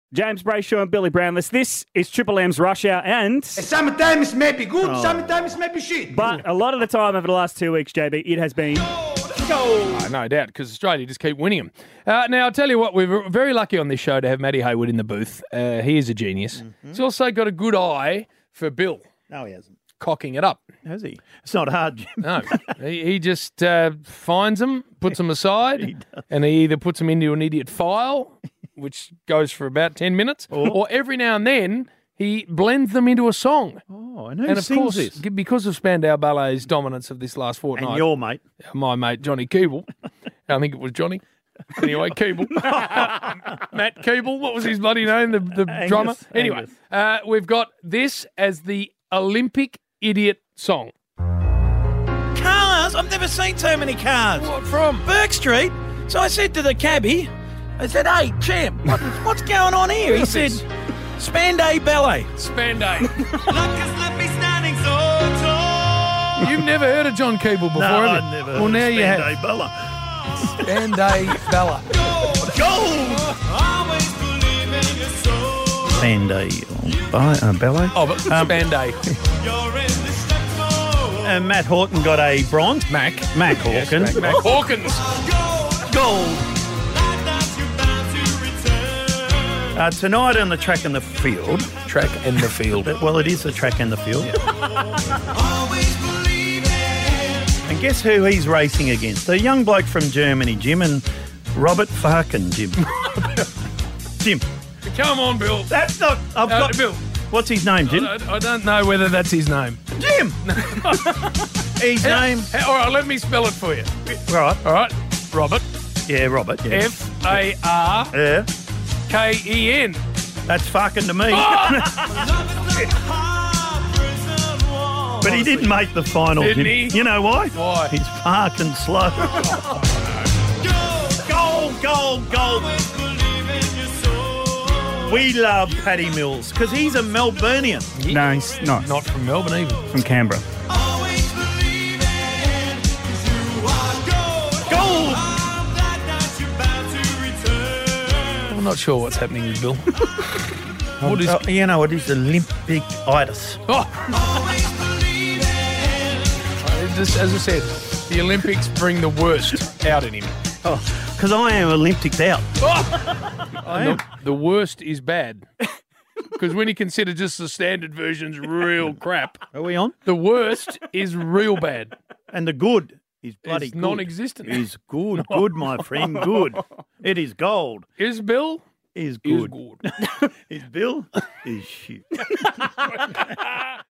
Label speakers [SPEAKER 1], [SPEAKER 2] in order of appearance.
[SPEAKER 1] James Brayshaw and Billy Brownless. This is Triple M's Rush Hour, and
[SPEAKER 2] Sometimes it may be good, sometimes it may be shit.
[SPEAKER 1] but a lot of the time over the last 2 weeks, JB, it has been gold.
[SPEAKER 3] No doubt, because Australia just keep winning them. Now, I'll tell you what, we're very lucky on this show to have Matty Haywood in the booth. He is a genius. He's also got a good eye for Bill.
[SPEAKER 4] No, he hasn't.
[SPEAKER 3] Cocking it up.
[SPEAKER 4] Has he? It's not hard, Jim.
[SPEAKER 3] No. he just finds them, puts them aside, and he either puts them into an idiot file, which goes for about 10 minutes, or every now and then he blends them into a song.
[SPEAKER 4] Oh, and who
[SPEAKER 3] And of
[SPEAKER 4] sings
[SPEAKER 3] course,
[SPEAKER 4] this?
[SPEAKER 3] because of Spandau Ballet's dominance of this last fortnight,
[SPEAKER 4] And your mate.
[SPEAKER 3] my mate Johnny Keeble, I think it was Johnny. Anyway, Keeble. Matt Keeble, what was his bloody name, the drummer? Anyway, we've got this as the Olympic Idiot Song.
[SPEAKER 5] Cars? I've never seen so many cars.
[SPEAKER 3] What from?
[SPEAKER 5] Burke Street. So I said to the cabbie, I said, hey, champ, what's going on here? He said, Spandau Ballet.
[SPEAKER 3] Spandau. You've never heard of John Keeble before,
[SPEAKER 4] No,
[SPEAKER 3] have you?
[SPEAKER 4] I've never
[SPEAKER 3] Well,
[SPEAKER 4] heard
[SPEAKER 3] now
[SPEAKER 4] of
[SPEAKER 3] you have.
[SPEAKER 4] Spandau Bella.
[SPEAKER 3] Spandau Bella.
[SPEAKER 4] Spandau Ballet.
[SPEAKER 3] Oh, but Spandau.
[SPEAKER 4] And Matt Hawken got a bronze.
[SPEAKER 3] Mac
[SPEAKER 4] Hawken.
[SPEAKER 3] Mac Hawkins.
[SPEAKER 4] Gold. Tonight on the track and the field.
[SPEAKER 3] Track and the field.
[SPEAKER 4] Well, it is the track and the field. And guess who he's racing against? A young bloke from Germany, Jim, and Robert Farken, Jim. Jim.
[SPEAKER 3] Come on, Bill.
[SPEAKER 4] That's not... I've got...
[SPEAKER 3] Bill.
[SPEAKER 4] What's his name, Jim?
[SPEAKER 3] I don't know whether that's his name.
[SPEAKER 4] Jim! His name...
[SPEAKER 3] All right, let me spell it for you.
[SPEAKER 4] Right.
[SPEAKER 3] All right. Robert.
[SPEAKER 4] Yeah, Robert. Yeah.
[SPEAKER 3] F-A-R-K-E-N.
[SPEAKER 4] Yeah. That's fucking to me. But he didn't make the final,
[SPEAKER 3] Didn't
[SPEAKER 4] Jim.
[SPEAKER 3] he?
[SPEAKER 4] You know why?
[SPEAKER 3] Why?
[SPEAKER 4] He's fucking slow. Gold. We love Paddy Mills because he's a Melburnian.
[SPEAKER 1] No, he's not.
[SPEAKER 3] Not from Melbourne even.
[SPEAKER 1] From Canberra.
[SPEAKER 4] Gold.
[SPEAKER 3] I'm not sure what's happening with Bill. What is...
[SPEAKER 4] You know what? He's Olympic-itis.
[SPEAKER 3] Just, as I said, the Olympics bring the worst out in him.
[SPEAKER 4] Because I am Olympics out. I am.
[SPEAKER 3] The worst is bad. Because when you consider just the standard version's real crap,
[SPEAKER 4] Are we on?
[SPEAKER 3] the worst is real bad.
[SPEAKER 4] And the good is bloody
[SPEAKER 3] It's
[SPEAKER 4] good.
[SPEAKER 3] non-existent.
[SPEAKER 4] Is good, my friend, good. It is gold.
[SPEAKER 3] Is Bill?
[SPEAKER 4] Is
[SPEAKER 3] Is
[SPEAKER 4] good.
[SPEAKER 3] good.
[SPEAKER 4] Is Bill? Is shit.